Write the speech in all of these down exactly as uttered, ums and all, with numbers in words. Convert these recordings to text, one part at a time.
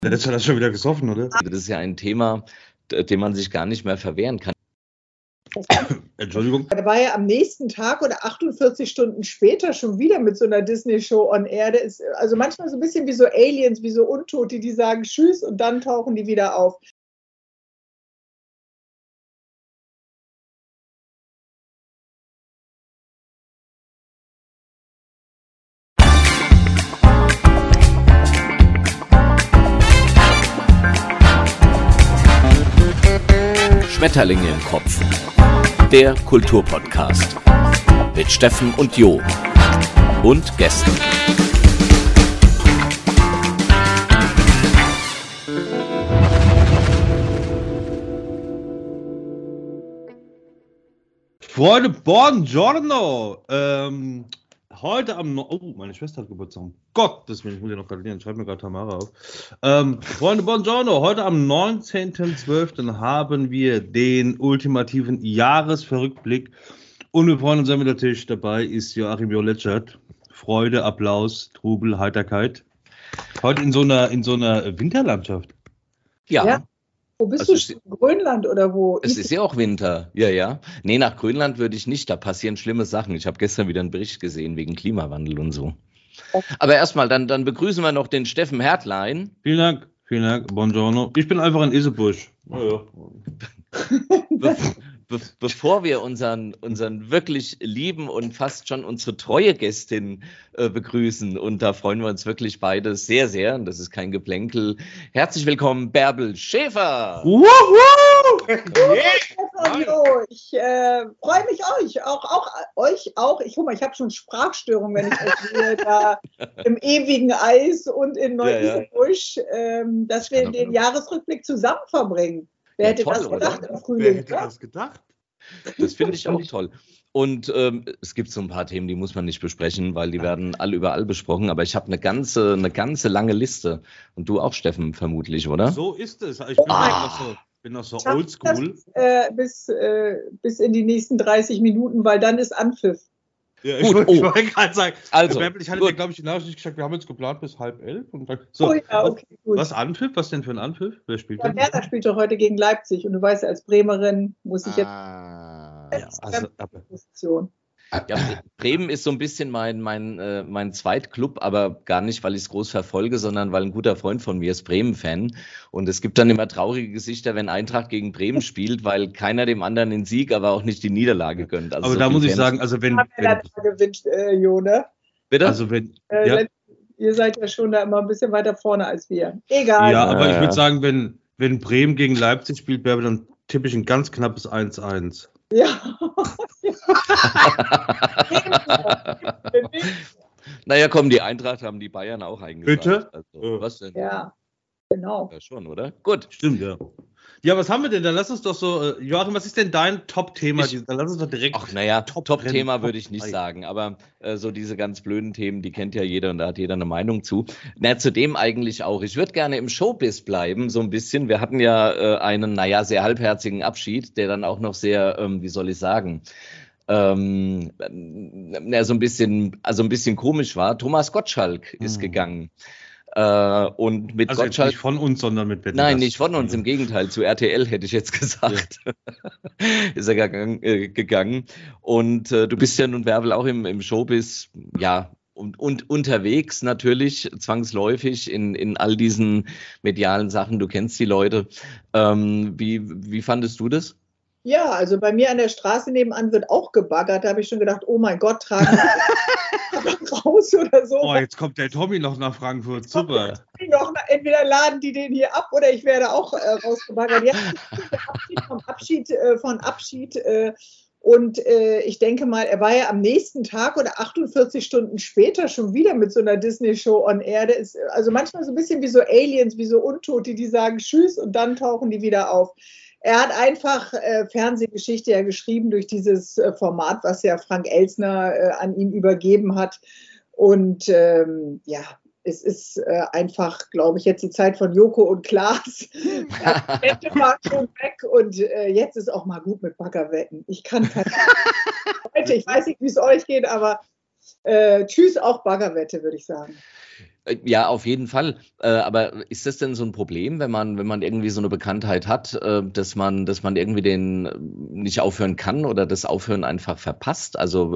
Jetzt hat er schon wieder gesoffen, oder? Das ist ja ein Thema, dem man sich gar nicht mehr verwehren kann. Entschuldigung. Da war ja am nächsten Tag oder achtundvierzig Stunden später schon wieder mit so einer Disney-Show on Air. Das ist also manchmal so ein bisschen wie so Aliens, wie so Untote, die sagen Tschüss und dann tauchen die wieder auf. Schmetterlinge im Kopf. Der Kulturpodcast mit Steffen und Jo und Gästen. Freunde, buongiorno! Ähm, heute am... No- oh, meine Schwester hat Geburtstag. Um Gottes Willen, ich muss ja noch gratulieren. Schreibt mir gerade Tamara auf. Ähm, Freunde, buongiorno! Heute am neunzehnten zwölften haben wir den ultimativen Jahresverrückblick. Und wir freuen uns sehr, natürlich dabei ist Joachim Joletschert. Freude, Applaus, Trubel, Heiterkeit. Heute in so einer, in so einer Winterlandschaft. Ja. Ja. Wo bist Also du? es- Grönland oder wo? Es ist ja auch Winter. Ja, ja. Nee, nach Grönland würde ich nicht. Da passieren schlimme Sachen. Ich habe gestern wieder einen Bericht gesehen wegen Klimawandel und so. Aber erstmal, dann, dann begrüßen wir noch den Steffen Hertlein. Vielen Dank, vielen Dank, buongiorno. Ich bin einfach ein Isebusch. Oh, ja. Be be bevor wir unseren, unseren wirklich lieben und fast schon unsere treue Gästin äh, begrüßen, und da freuen wir uns wirklich beide sehr, sehr, und das ist kein Geplänkel. Herzlich willkommen, Bärbel Schäfer. Wuhu! Stefan, Jo, ich äh, freue mich euch, auch, auch euch auch. Ich guck mal, ich habe schon Sprachstörungen, wenn ich euch sehe, da im ewigen Eis und in Neu-Isenbusch, ähm, dass wir den Jahresrückblick zusammen verbringen. Wer Ja, hätte toll, das oder? gedacht im Wer Frühling? hätte das gedacht? Das finde ich auch toll. Und ähm, es gibt so ein paar Themen, die muss man nicht besprechen, weil die werden all überall besprochen. Aber ich habe eine ganze, eine ganze lange Liste. Und du auch, Steffen, vermutlich, oder? So ist es. Ich bin Ah. noch so, bin noch so Schafft oldschool. das, äh, bis, äh, bis in die nächsten dreißig Minuten, weil dann ist Anpfiff. Ja, ich Gut, wollte oh. wollte gerade sagen, Also, Herr Bärbel, ich hatte gut. dir, glaube ich, die Nachricht geschickt, wir haben jetzt geplant bis halb elf. Und dann, so, Oh ja, okay, gut. was Anpfiff? Was denn für ein Anpfiff? Wer spielt Ja, denn? Werder spielt doch heute gegen Leipzig und du weißt, als Bremerin muss ich jetzt Ah, Ja, also, aber, Position. ja, Bre- Bremen ist so ein bisschen mein, mein, äh, mein Zweitclub, aber gar nicht, weil ich es groß verfolge, sondern weil ein guter Freund von mir ist Bremen-Fan. Und es gibt dann immer traurige Gesichter, wenn Eintracht gegen Bremen spielt, weil keiner dem anderen den Sieg, aber auch nicht die Niederlage gönnt. Also aber so da viel muss ich Fans- sagen, also wenn, Haben wir wenn dann mal gewünscht, äh, Jo, ne? Bitte? also wenn, Äh, ja, letzt- Ihr seid ja schon da immer ein bisschen weiter vorne als wir. Egal. ja, aber Ja, ich würde ja. sagen, wenn, wenn Bremen gegen Leipzig spielt, Bärbel, dann tippe ich ein ganz knappes eins eins. Ja. Naja, komm, die Eintracht haben die Bayern auch eingebracht. Bitte? Also, was denn? Ja, genau. Ja, schon, oder? Gut. Stimmt, ja. Ja, was haben wir denn? Dann lass uns doch so, äh, Joachim, was ist denn dein Top-Thema? Ich- Dann lass uns doch direkt. Ach, naja, Top- Top-Thema Top würde ich nicht drei. sagen, aber äh, so diese ganz blöden Themen, die kennt ja jeder und da hat jeder eine Meinung zu. Na, zudem eigentlich auch. Ich würde gerne im Showbiz bleiben, so ein bisschen. Wir hatten ja äh, einen, naja, sehr halbherzigen Abschied, der dann auch noch sehr, ähm, wie soll ich sagen, ähm, na, so ein bisschen, also ein bisschen komisch war. Thomas Gottschalk ist Hm. gegangen. Äh, und mit Also jetzt Gottschalk. nicht von uns, sondern mit Wetten, Nein, dass- nicht von uns, im Gegenteil, zu R T L hätte ich jetzt gesagt. Ist er gegangen. Äh, gegangen. Und äh, du bist ja nun, Bärbel, auch im, im Showbiz, ja, und, und unterwegs natürlich, zwangsläufig in, in all diesen medialen Sachen. Du kennst die Leute. Ähm, wie, wie fandest du das? Ja, also bei mir an der Straße nebenan wird auch gebaggert. Da habe ich schon gedacht, oh mein Gott, tragen wir raus oder so. Oh, jetzt kommt der Tommy noch nach Frankfurt. Super. Noch, entweder laden die den hier ab oder ich werde auch äh, rausgebaggert. Jetzt ist der Abschied vom Abschied, äh, von Abschied äh, und äh, ich denke mal, er war ja am nächsten Tag oder achtundvierzig Stunden später schon wieder mit so einer Disney-Show on Air. Der ist also manchmal so ein bisschen wie so Aliens, wie so Untote, die sagen Tschüss und dann tauchen die wieder auf. Er hat einfach äh, Fernsehgeschichte ja geschrieben durch dieses äh, Format, was ja Frank Elstner äh, an ihn übergeben hat. Und ähm, ja, es ist äh, einfach, glaube ich, jetzt die Zeit von Joko und Klaas. Die Wette war schon weg und äh, jetzt ist auch mal gut mit Baggerwetten. Ich kann keine Leute, ich weiß nicht, wie es euch geht, aber äh, tschüss auch Baggerwette, würde ich sagen. Ja, auf jeden Fall. Äh, aber ist das denn so ein Problem, wenn man, wenn man irgendwie so eine Bekanntheit hat, äh, dass man, dass man irgendwie den nicht aufhören kann oder das Aufhören einfach verpasst? Also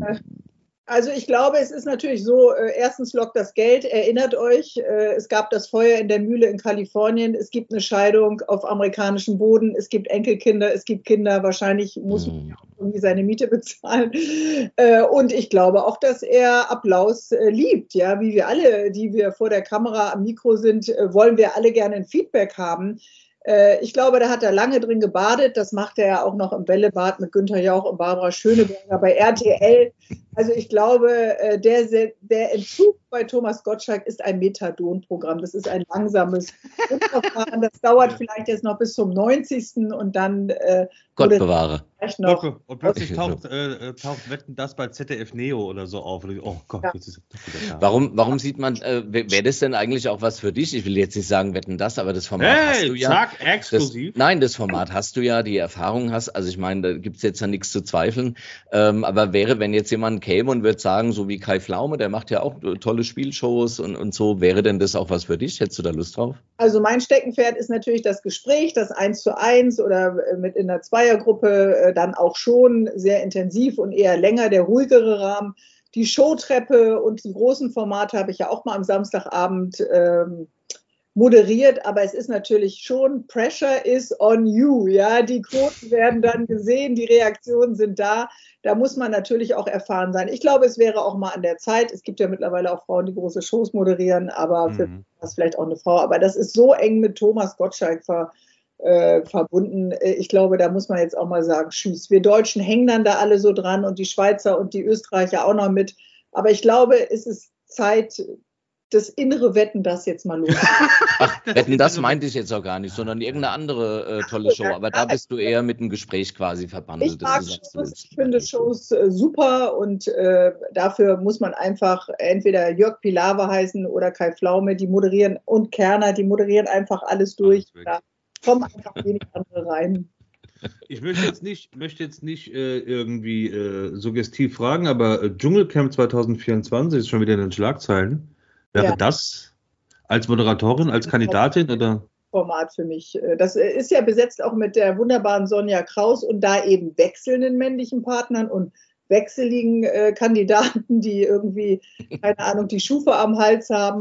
Also ich glaube, es ist natürlich so, äh, erstens lockt das Geld, erinnert euch, äh, es gab das Feuer in der Mühle in Kalifornien, es gibt eine Scheidung auf amerikanischem Boden, es gibt Enkelkinder, es gibt Kinder, wahrscheinlich muss man hm. auch irgendwie seine Miete bezahlen. Äh, und ich glaube auch, dass er Applaus äh, liebt, ja, wie wir alle, die wir vor der Kamera am Mikro sind, äh, wollen wir alle gerne ein Feedback haben. Ich glaube, da hat er lange drin gebadet. Das macht er ja auch noch im Bällebad mit Günther Jauch und Barbara Schöneberger bei R T L. Also ich glaube, der, der Entzug bei Thomas Gottschalk ist ein Methadon-Programm. Das ist ein langsames Verfahren. Das dauert vielleicht jetzt noch bis zum neunzigsten und dann äh, Gott bewahre. Noch und plötzlich taucht, äh, taucht Wetten, das bei Z D F Neo oder so auf. Oh Gott, ja. jetzt ist es wieder da. Warum, warum sieht man, äh, wäre das denn eigentlich auch was für dich? Ich will jetzt nicht sagen, Wetten, das, aber das Format hey, hast du ja. Zack, exklusiv. Das, nein, das Format hast du ja, die Erfahrung hast. Also ich meine, da gibt es jetzt ja nichts zu zweifeln. Ähm, aber wäre, wenn jetzt jemand käme und würde sagen, so wie Kai Pflaume, der macht ja auch tolle Spielshows und, und so, wäre denn das auch was für dich? Hättest du da Lust drauf? Also mein Steckenpferd ist natürlich das Gespräch, das Eins zu Eins oder mit in der Zweiergruppe dann auch schon sehr intensiv und eher länger, der ruhigere Rahmen. Die Showtreppe und die großen Formate habe ich ja auch mal am Samstagabend ähm, moderiert, aber es ist natürlich schon, Pressure is on you, ja, die Quoten werden dann gesehen, die Reaktionen sind da, da muss man natürlich auch erfahren sein. Ich glaube, es wäre auch mal an der Zeit, es gibt ja mittlerweile auch Frauen, die große Shows moderieren, aber für Mhm. das vielleicht auch eine Frau, aber das ist so eng mit Thomas Gottschalk ver, äh, verbunden, ich glaube, da muss man jetzt auch mal sagen, tschüss. Wir Deutschen hängen dann da alle so dran und die Schweizer und die Österreicher auch noch mit, aber ich glaube, es ist Zeit, das innere Wetten, das jetzt mal los. Ach, Wetten, das meinte ich jetzt auch gar nicht, sondern irgendeine andere äh, tolle Show. Aber da bist du eher mit einem Gespräch quasi verbandelt. Ich mag Shows, ich finde Shows äh, super und äh, dafür muss man einfach entweder Jörg Pilawa heißen oder Kai Pflaume, die moderieren, und Kerner, die moderieren einfach alles durch. Da kommen einfach wenig andere rein. Ich möchte jetzt nicht, möchte jetzt nicht äh, irgendwie äh, suggestiv fragen, aber äh, Dschungelcamp zwanzig vierundzwanzig ist schon wieder in den Schlagzeilen. Wäre Ja. das als Moderatorin, als Kandidatin oder? Format für mich. Das ist ja besetzt auch mit der wunderbaren Sonja Kraus und da eben wechselnden männlichen Partnern und wechseligen äh, Kandidaten, die irgendwie, keine Ahnung, die Schufe am Hals haben.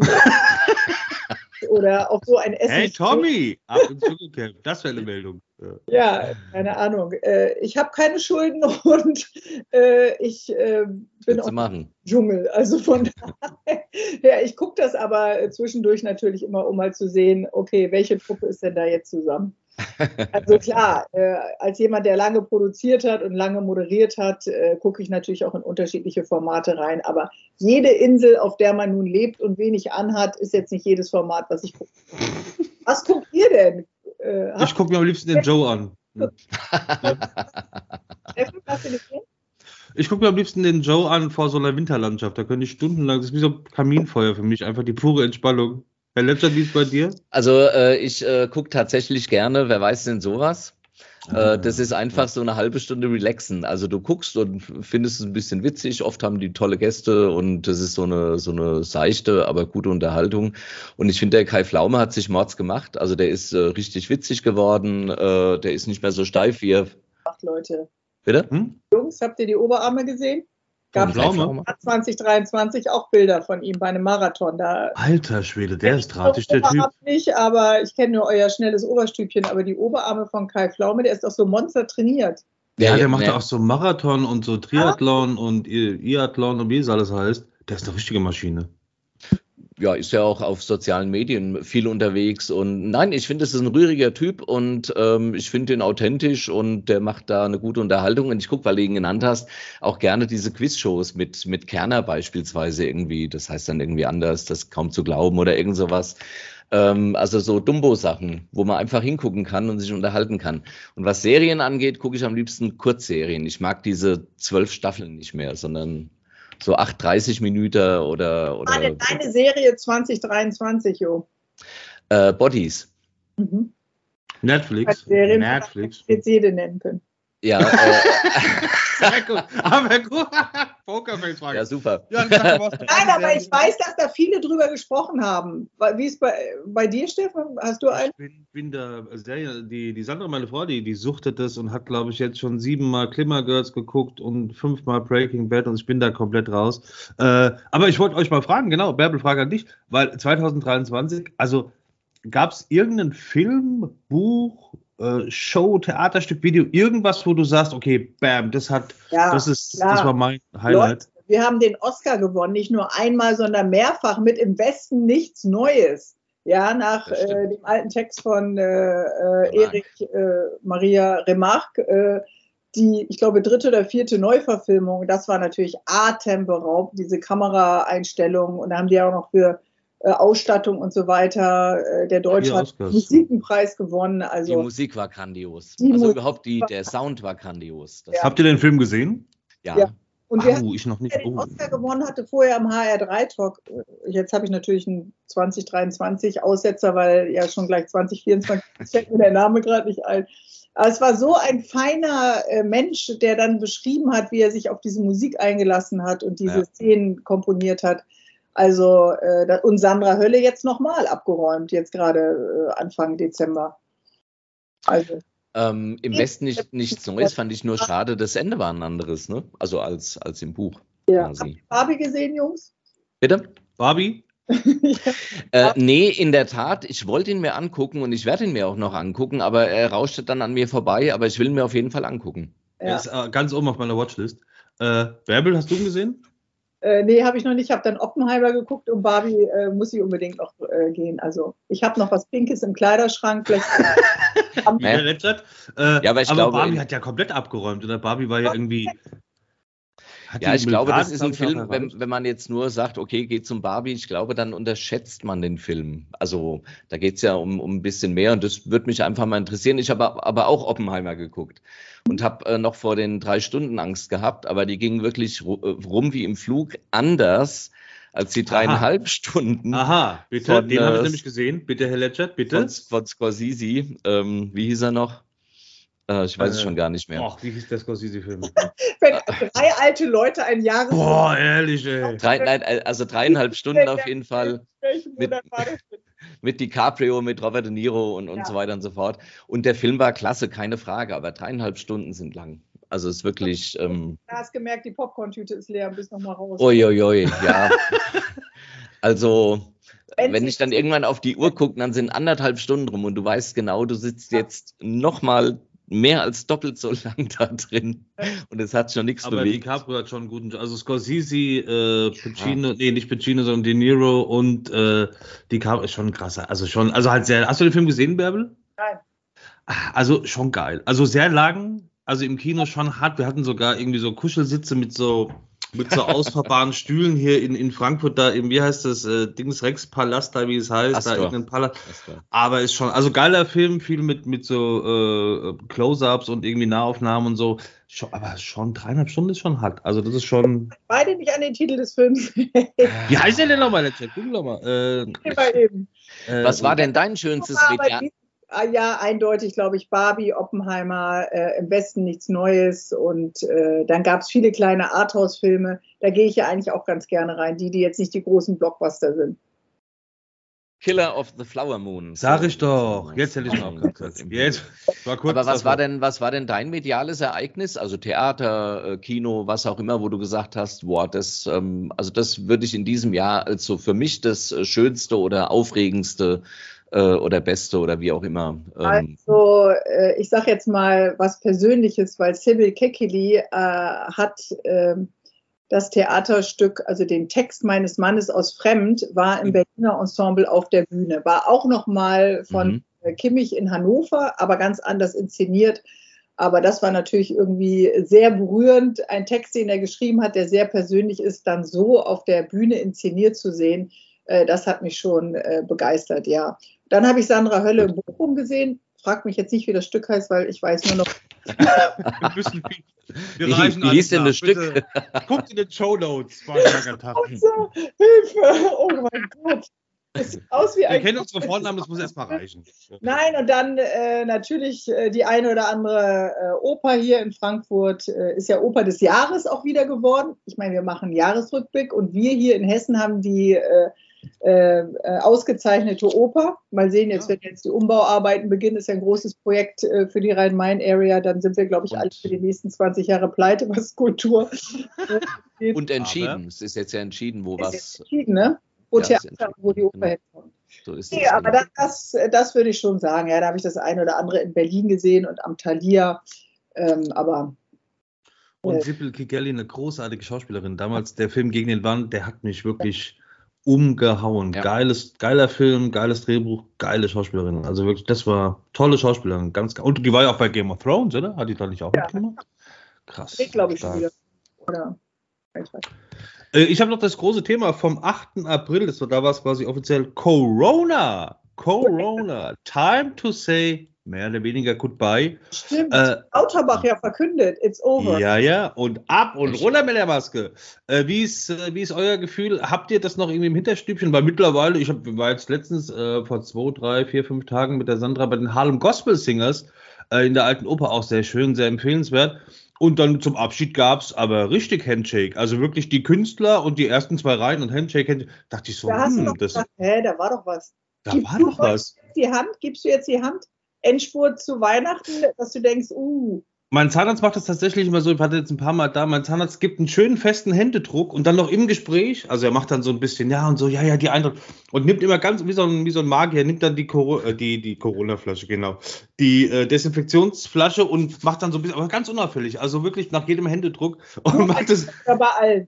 Oder auch so ein Essen. Hey Tommy, ab ins Dschungelcamp, das wäre eine Meldung. Ja, keine Ahnung. Äh, ich habe keine Schulden und äh, ich äh, bin auch im Dschungel. Also von daher, ja, ich gucke das aber zwischendurch natürlich immer, um mal zu sehen, okay, welche Truppe ist denn da jetzt zusammen? Also klar, äh, als jemand, der lange produziert hat und lange moderiert hat, äh, gucke ich natürlich auch in unterschiedliche Formate rein. Aber jede Insel, auf der man nun lebt und wenig anhat, ist jetzt nicht jedes Format, was ich gucke. Was guckt ihr denn? Äh, ich gucke mir am liebsten den Joe an. Ich gucke mir am liebsten den Joe an vor so einer Winterlandschaft. Da könnte ich stundenlang, das ist wie so ein Kaminfeuer für mich, einfach die pure Entspannung. Herr Lepschert, wie ist es bei dir? Also äh, ich äh, gucke tatsächlich gerne, wer weiß denn sowas? Äh, das ist einfach so eine halbe Stunde relaxen. Also du guckst und findest es ein bisschen witzig. Oft haben die tolle Gäste und das ist so eine so eine seichte, aber gute Unterhaltung. Und ich finde, der Kai Pflaume hat sich Mords gemacht. Also der ist äh, richtig witzig geworden. Äh, der ist nicht mehr so steif wie er. Ach, Leute. Bitte? Hm? Jungs, habt ihr die Oberarme gesehen? Gab es zwanzig dreiundzwanzig auch Bilder von ihm bei einem Marathon. Da Alter Schwede, der ist drahtig, der Typ. Nicht, aber ich kenne nur euer schnelles Oberstübchen, aber die Oberarme von Kai Pflaume, der ist doch so monster trainiert. Ja, ja der macht ja auch so Marathon und so Triathlon ah. und Iathlon und wie es alles heißt. Der ist eine richtige Maschine. Ja, ist ja auch auf sozialen Medien viel unterwegs und nein, ich finde, es ist ein rühriger Typ und ähm, ich finde ihn authentisch und der macht da eine gute Unterhaltung und ich gucke, weil du ihn genannt hast, auch gerne diese Quizshows mit mit Kerner beispielsweise irgendwie, das heißt dann irgendwie anders, das kaum zu glauben oder irgend sowas. Ähm, also so Dumbo-Sachen, wo man einfach hingucken kann und sich unterhalten kann. Und was Serien angeht, gucke ich am liebsten Kurzserien. Ich mag diese zwölf Staffeln nicht mehr, sondern so acht, dreißig Minuten oder. oder Deine, deine Serie zwanzig dreiundzwanzig, Jo. Äh, Bodies. Mhm. Netflix. Serien, Netflix. Jetzt jede nennen können. Ja. Äh, Sehr gut. Aber gut. Pokerface-Frage. Ja, super. Ja, sag mal, Nein, aber ich weiß, dass da viele drüber gesprochen haben. Wie ist bei, bei dir, Stefan? Hast du einen? Ich bin, bin da, also der, die, die Sandra, meine Frau, die, die suchtet das und hat, glaube ich, jetzt schon siebenmal Glimmer Girls geguckt und fünfmal Breaking Bad und ich bin da komplett raus. Äh, aber ich wollte euch mal fragen, genau, Bärbel, Frage an dich, weil zwanzig dreiundzwanzig, also gab es irgendeinen Film, Buch, äh, Show, Theaterstück, Video, irgendwas, wo du sagst, okay, bam, das hat, Ja, das ist, klar. das war mein Highlight. Leute, wir haben den Oscar gewonnen, nicht nur einmal, sondern mehrfach mit Im Westen nichts Neues. Ja, nach Das äh, stimmt. dem alten Text von äh, äh, Erich äh, Maria Remarque, äh, die, ich glaube, dritte oder vierte Neuverfilmung. Das war natürlich atemberaubend, diese Kameraeinstellungen. Und da haben die auch noch für äh, Ausstattung und so weiter äh, der Deutsche Vier hat Oscars. Musikenpreis gewonnen. Die Also Musik war grandios. Die Also Musik überhaupt die, war- der Sound war grandios. Das Ja. Habt ihr den Film gesehen? ja. Ja. und wir Au, ich noch nicht. der den Oh. Oscar gewonnen hatte, vorher am H R drei Talk. Jetzt habe ich natürlich einen zwanzig dreiundzwanzig Aussetzer, weil ja schon gleich zwanzig vierundzwanzig fällt mir der Name gerade nicht ein. Aber es war so ein feiner äh, Mensch, der dann beschrieben hat, wie er sich auf diese Musik eingelassen hat und diese Ja. Szenen komponiert hat. Also äh, da- und Sandra Hölle jetzt nochmal abgeräumt, jetzt gerade äh, Anfang Dezember. Also Ähm, Im Westen nicht, nichts Neues, fand ich nur schade. Das Ende war ein anderes, ne? Also als, als im Buch ja. Habt quasi. ihr Barbie gesehen, Jungs? Bitte? Barbie? Äh, nee, in der Tat, ich wollte ihn mir angucken und ich werde ihn mir auch noch angucken, aber er rauschte dann an mir vorbei, aber ich will ihn mir auf jeden Fall angucken. Er Ja. ist äh, ganz oben auf meiner Watchlist. Äh, Bärbel, hast du ihn gesehen? Äh, nee, habe ich noch nicht. Ich habe dann Oppenheimer geguckt und Barbie äh, muss ich unbedingt noch äh, gehen. Also ich habe noch was Pinkes im Kleiderschrank. Vielleicht am- Wie der Legend. Äh, Ja, aber ich aber glaube- Barbie hat ja komplett abgeräumt. Oder Barbie war ja irgendwie. Hat Ja, die ich glaube, das Milliarden, ist ein glaub ich, auch Film, wenn, erreicht? wenn man jetzt nur sagt, okay, geht zum Barbie, ich glaube, dann unterschätzt man den Film. Also da geht es ja um, um ein bisschen mehr und das würde mich einfach mal interessieren. Ich habe aber auch Oppenheimer geguckt und habe äh, noch vor den drei Stunden Angst gehabt, aber die ging wirklich ru- äh, rum wie im Flug, anders als die dreieinhalb Stunden Aha, bitte. Von, Den habe ich äh, nämlich gesehen. Bitte, Herr Legend, bitte. von, von Scorsese. Ähm, wie hieß er noch? Äh, ich weiß es Äh, schon gar nicht mehr. Och, wie hieß der Scorsese-Film? Wenn drei alte Leute ein Jahres Boah, ehrlich, ey. Drei, nein, also dreieinhalb Stunden auf jeden Fall. Welchen mit- Monat war das denn? Mit DiCaprio, mit Robert De Niro und, und Ja. so weiter und so fort. Und der Film war klasse, keine Frage, aber dreieinhalb Stunden sind lang. Also es ist wirklich, ähm, Da hast gemerkt, die Popcorn-Tüte ist leer, bis noch mal raus. uiuiui, ja. Also, Wenn wenn Sie- ich dann irgendwann auf die Uhr gucke, dann sind anderthalb Stunden rum und du weißt genau, du sitzt jetzt nochmal mehr als doppelt so lang da drin und es hat schon nichts Aber bewegt. DiCaprio hat schon einen guten Job. Also Scorsese, äh, Pacino, nee, nicht Pacino, sondern De Niro und äh, DiCaprio ist schon ein krasser. Also schon, also halt sehr. Hast du den Film gesehen, Bärbel? Nein. Also schon geil. Also sehr lang, also im Kino schon hart. Wir hatten sogar irgendwie so Kuschelsitze mit so mit so ausfahrbaren Stühlen hier in, in Frankfurt, da eben, wie heißt das, äh, Dings Rex Palast, da wie es heißt, Astor. da irgendein Palast. Das war- Aber ist schon, also geiler Film, viel mit, mit so äh, Close-Ups und irgendwie Nahaufnahmen und so. Schon, aber schon dreieinhalb Stunden ist schon hart. Also das ist schon. Beide nicht an den Titel des Films. Wie heißt der denn nochmal, der Chat? Guck doch mal. Äh, Bei eben. äh, Was war denn dein schönstes Aber Media? die- ah, ja, eindeutig, glaube ich, Barbie, Oppenheimer, äh, im Westen nichts Neues. Und äh, dann gab es viele kleine Arthouse-Filme. Da gehe ich ja eigentlich auch ganz gerne rein. Die, die jetzt nicht die großen Blockbuster sind. Killer of the Flower Moon. Sag ich doch. Jetzt hätte ich noch gesagt. Jetzt. War kurz Aber was davor. war denn, was war denn dein mediales Ereignis? Also Theater, äh, Kino, was auch immer, wo du gesagt hast, boah, das, ähm, also das würde ich in diesem Jahr als so für mich das äh, Schönste oder Aufregendste äh, oder Beste oder wie auch immer. Ähm, Also, äh, ich sage jetzt mal was Persönliches, weil Sybil Kekili äh, hat ähm, das Theaterstück, also den Text meines Mannes aus Fremd, war im Berliner Ensemble auf der Bühne. War auch nochmal von Mhm. äh, Kimmich in Hannover, aber ganz anders inszeniert. Aber das war natürlich irgendwie sehr berührend. Ein Text, den er geschrieben hat, der sehr persönlich ist, dann so auf der Bühne inszeniert zu sehen, äh, das hat mich schon äh, begeistert, ja. Dann habe ich Sandra Hölle in Bochum gesehen. Frag mich jetzt nicht, wie das Stück heißt, weil ich weiß nur noch. Wir müssen viel- wir Wie- reichen wie alles hieß denn nach. das Stück? Bitte, guckt in den Shownotes. War ein langer Tag. So, Hilfe! Oh mein Gott! Es sieht aus wie Wir ein kennen unsere Vornamen, das muss erstmal reichen. Nein, und dann äh, natürlich äh, die eine oder andere äh, Oper hier in Frankfurt äh, ist ja Oper des Jahres auch wieder geworden. Ich meine, wir machen einen Jahresrückblick und wir hier in Hessen haben die äh, äh, ausgezeichnete Oper. Mal sehen, jetzt, ja. wenn jetzt die Umbauarbeiten beginnen, ist ja ein großes Projekt äh, für die Rhein-Main-Area, dann sind wir, glaube ich, und alle für die nächsten zwanzig Jahre pleite, was Kultur äh, Und entschieden, aber es ist jetzt ja entschieden, wo was... Ist entschieden, ne? Wo, ja, Theater, wo die Oper genau. hinkommt. So ist nee, aber das, das, das würde ich schon sagen. Ja, da habe ich das eine oder andere in Berlin gesehen und am Thalia. Ähm, aber und äh, Sibylle Kikelli, eine großartige Schauspielerin. Damals der Film Gegen den Wand, der hat mich wirklich umgehauen. Ja. Geiles, geiler Film, geiles Drehbuch, geile Schauspielerin. Also wirklich, das war tolle Schauspielerin. Ganz, und die war ja auch bei Game of Thrones, oder? Hat die da nicht auch ja. mitgemacht? Krass. Ich glaube ich schon wieder. Oder ich weiß. Ich habe noch das große Thema vom achten April, das war, da war es quasi offiziell Corona. Corona. Time to say mehr oder weniger goodbye. Stimmt. Äh, Lauterbach ja verkündet, it's over. Ja, ja, und ab und runter mit der Maske. Äh, wie, ist, äh, wie ist euer Gefühl? Habt ihr das noch irgendwie im Hinterstübchen? Weil mittlerweile, ich hab, war jetzt letztens äh, vor zwei, drei, vier, fünf Tagen mit der Sandra bei den Harlem Gospel Singers äh, in der Alten Oper, auch sehr schön, sehr empfehlenswert. Und dann zum Abschied gab es aber richtig Handshake. Also wirklich die Künstler und die ersten zwei Reihen und Handshake. Handshake. Dachte ich so, da hast hm, du doch das... Gedacht, hä, da war doch was. Da Gibst war du doch was. Die Hand, gibst du jetzt die Hand? Endspurt zu Weihnachten, dass du denkst, uh... Mein Zahnarzt macht das tatsächlich immer so, ich hatte jetzt ein paar Mal da, mein Zahnarzt gibt einen schönen festen Händedruck und dann noch im Gespräch, also er macht dann so ein bisschen, ja und so, ja, ja, die Eindruck und nimmt immer ganz, wie so ein, wie so ein Magier, nimmt dann die, Cor- äh, die, die Corona-Flasche, genau, die äh, Desinfektionsflasche und macht dann so ein bisschen, aber ganz unauffällig, also wirklich nach jedem Händedruck und Nur macht das. Oder bei allen.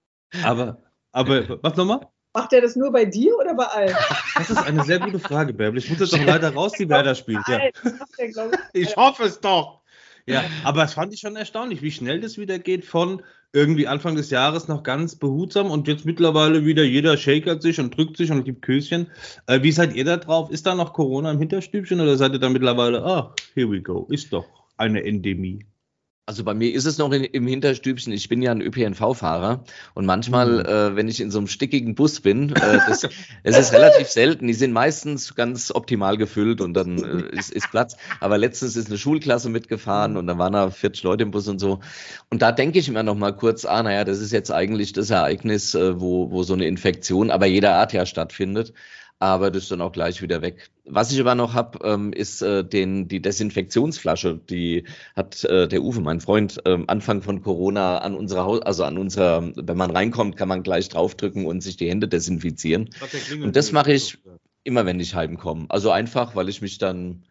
Aber, aber, was nochmal? Macht er das nur bei dir oder bei allen? Das ist eine sehr gute Frage, Bärbel. Ich muss jetzt doch leider raus, die Werder spielt. Ja. Der, ich, ich hoffe es doch. Ja, aber das fand ich schon erstaunlich, wie schnell das wieder geht von irgendwie Anfang des Jahres noch ganz behutsam und jetzt mittlerweile wieder jeder shakert sich und drückt sich und gibt Küsschen. Äh, wie seid ihr da drauf? Ist da noch Corona im Hinterstübchen oder seid ihr da mittlerweile, ah, here we go, ist doch eine Endemie? Also bei mir ist es noch in, im Hinterstübchen. Ich bin ja ein Ö P N V-Fahrer und manchmal, mhm. äh, wenn ich in so einem stickigen Bus bin, äh, das, es ist relativ selten. Die sind meistens ganz optimal gefüllt und dann äh, ist, ist Platz. Aber letztens ist eine Schulklasse mitgefahren und da waren da vierzig Leute im Bus und so. Und da denke ich immer noch mal kurz, ah, naja, das ist jetzt eigentlich das Ereignis, äh, wo, wo so eine Infektion, aber jeder Art ja stattfindet. Aber das ist dann auch gleich wieder weg. Was ich aber noch habe, ähm, ist äh, den, die Desinfektionsflasche. Die hat äh, der Uwe, mein Freund, ähm, Anfang von Corona an unserer Haus, also an unserer, wenn man reinkommt, kann man gleich draufdrücken und sich die Hände desinfizieren. Und das mache ich immer, wenn ich heimkomme. Also einfach, weil ich mich dann,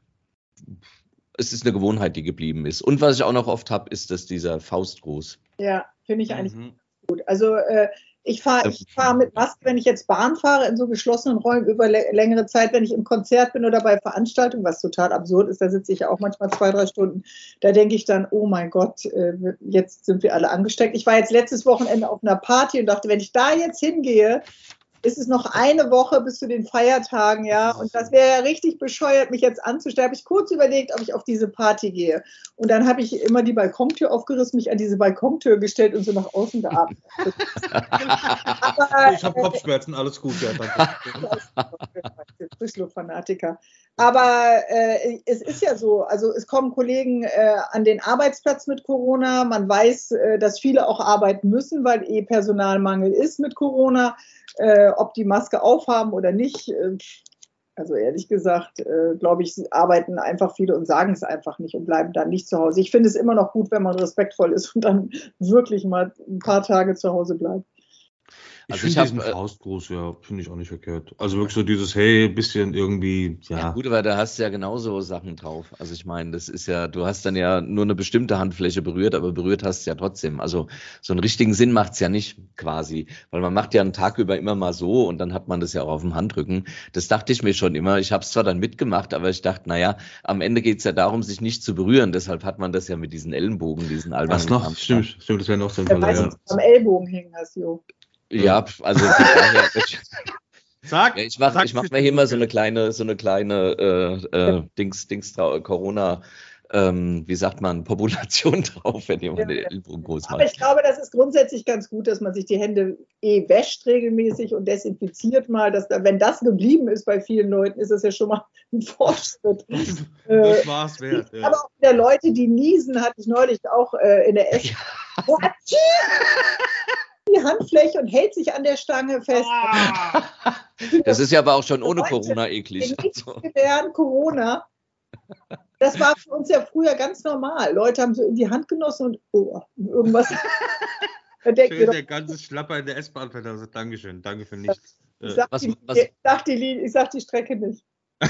es ist eine Gewohnheit, die geblieben ist. Und was ich auch noch oft habe, ist das dieser Faustgruß. Ja, finde ich eigentlich mhm. gut. Also äh, Ich fahre ich fahr mit Maske, wenn ich jetzt Bahn fahre, in so geschlossenen Räumen über längere Zeit, wenn ich im Konzert bin oder bei Veranstaltungen, was total absurd ist, da sitze ich ja auch manchmal zwei, drei Stunden, da denke ich dann, oh mein Gott, jetzt sind wir alle angesteckt. Ich war jetzt letztes Wochenende auf einer Party und dachte, wenn ich da jetzt hingehe, ist es noch eine Woche bis zu den Feiertagen, ja, und das wäre ja richtig bescheuert, mich jetzt anzustellen. Habe ich kurz überlegt, ob ich auf diese Party gehe. Und dann habe ich immer die Balkontür aufgerissen, mich an diese Balkontür gestellt und so nach außen geatmet. Aber, ich habe Kopfschmerzen, alles gut, ja, danke. Frischluftfanatiker. Aber äh, es ist ja so, also es kommen Kollegen äh, an den Arbeitsplatz mit Corona. Man weiß, äh, dass viele auch arbeiten müssen, weil eh Personalmangel ist mit Corona. Äh, ob die Maske aufhaben oder nicht, äh, also ehrlich gesagt, äh, glaube ich, arbeiten einfach viele und sagen es einfach nicht und bleiben dann nicht zu Hause. Ich finde es immer noch gut, wenn man respektvoll ist und dann wirklich mal ein paar Tage zu Hause bleibt. Ich also finde diesen Faustgruß, ja, finde ich auch nicht verkehrt. Also wirklich so dieses, hey, bisschen irgendwie, ja. Ja gut, aber da hast du ja genauso Sachen drauf. Also ich meine, das ist ja, du hast dann ja nur eine bestimmte Handfläche berührt, aber berührt hast du ja trotzdem. Also so einen richtigen Sinn macht es ja nicht quasi, weil man macht ja einen Tag über immer mal so und dann hat man das ja auch auf dem Handrücken. Das dachte ich mir schon immer. Ich habe es zwar dann mitgemacht, aber ich dachte, naja, am Ende geht es ja darum, sich nicht zu berühren. Deshalb hat man das ja mit diesen Ellenbogen, diesen albernen. Ach noch, stimmt, stimmt, das wäre noch so ein Fall, ja. Am Ellbogen hängen hast, Jo. Ja, also daher, sag, ja, ich mache ich mach mir hier mal so eine kleine, so eine kleine äh, äh, Dings, Dings Corona ähm, wie sagt man, Population drauf, wenn jemand den Ellbogen groß Aber macht. ich glaube, das ist grundsätzlich ganz gut, dass man sich die Hände eh wäscht regelmäßig und desinfiziert mal. Dass da, wenn das geblieben ist bei vielen Leuten, ist das ja schon mal ein Fortschritt. Das war es wert. Ja. Ja. Aber auch wieder Leute, die niesen, hatte ich neulich auch äh, in der Esch. Ja. Die Handfläche und hält sich an der Stange fest. Ah. Das ist ja aber auch schon ohne Leute, Corona eklig. Also. Also. Während Corona, das war für uns ja früher ganz normal. Leute haben so in die Hand genossen und oh, irgendwas. Da denkt Schön, ihr der ganze Schlapper in der S-Bahn verlassen. Dankeschön, danke für nichts. Ich Äh, sag, Was- die, was- ich, sag die, ich sag die Strecke nicht.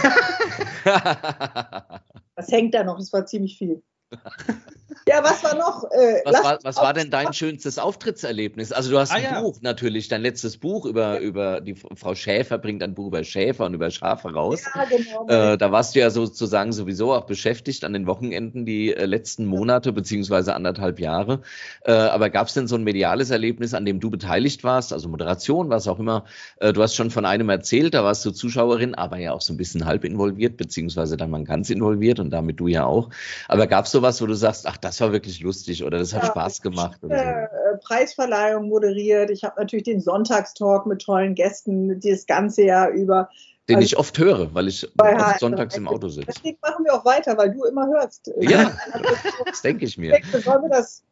Das hängt da noch, es war ziemlich viel. Ja, was war noch? Äh, Was lass war, uns was auf- war denn dein schönstes Auftrittserlebnis? Also du hast Ah, ein ja. Buch natürlich, dein letztes Buch über, über die Frau Schäfer bringt ein Buch über Schäfer und über Schafe raus. Ja, genau. Äh, da warst du ja sozusagen sowieso auch beschäftigt an den Wochenenden die äh, letzten Monate beziehungsweise anderthalb Jahre. Äh, aber gab es denn so ein mediales Erlebnis, an dem du beteiligt warst, also Moderation, was auch immer? Äh, du hast schon von einem erzählt, da warst du Zuschauerin, aber ja auch so ein bisschen halb involviert, beziehungsweise dann mal ganz involviert und damit du ja auch. Aber gab es sowas, wo du sagst, ach, das war wirklich lustig oder das hat Ja, Spaß gemacht? Oder äh, Preisverleihung moderiert. Ich habe natürlich den Sonntagstalk mit tollen Gästen das ganze Jahr über. Den Also- ich oft höre, weil ich Bei oft H R sonntags im Auto sitze. Deswegen machen wir auch weiter, weil du immer hörst. Ja, das denke ich mir. Sollen wir das?